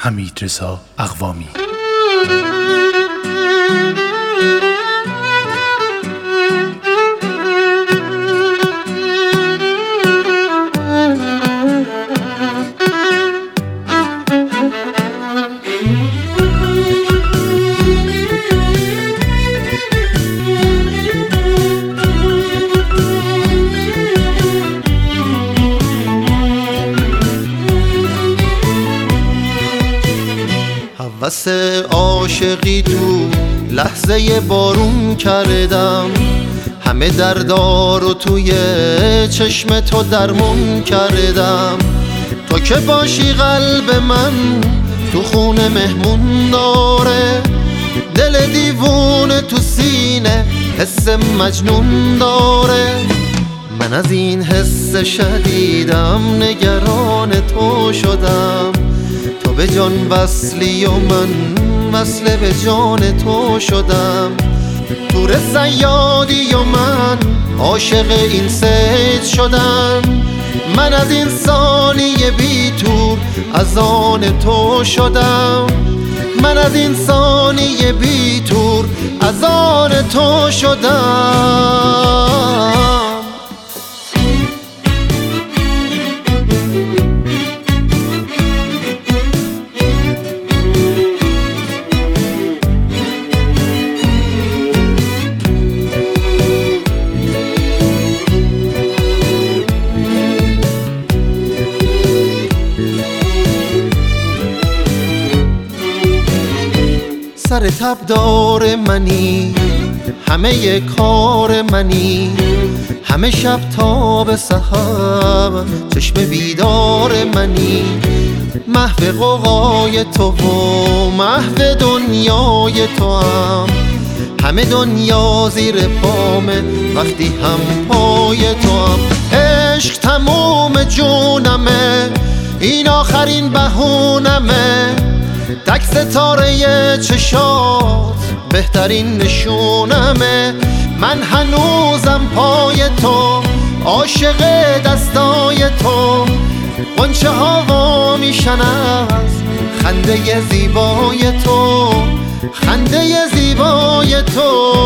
حمیدرضا اقوامی. هوس عاشقی تو لحظه بارون کردم، همه دردارو توی چشم تو درمون کردم. تو که باشی قلب من تو خونه مهمون داره، دل دیوونه تو سینه حس مجنون داره. من از این حس شدیدم نگران تو شدم، تو به جان وصلی و من وصل به جان تو شدم. تور صیادی و من عاشق این صید شدم. من از این ثانیه بی تور از آن تو شدم. من از این ثانیه بی تور از آن تو شدم. سر تبدار منی، همه کار منی، همه شب تا به سحر چشم بیدار منی. محو غوغای تو و محو دنیای تو هم، همه دنیا زیر پامه وقتی هم پای تو هم. عشق تموم جونمه، این آخرین بهونمه، تک ستاره چشات بهترین نشونمه. من هنوزم پای تو، عاشق دستای تو. غنچه ها میشن از خنده زیبای تو، خنده زیبای تو.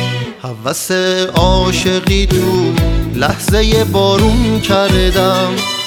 هوس عاشقی تو لحظه بارون کردم،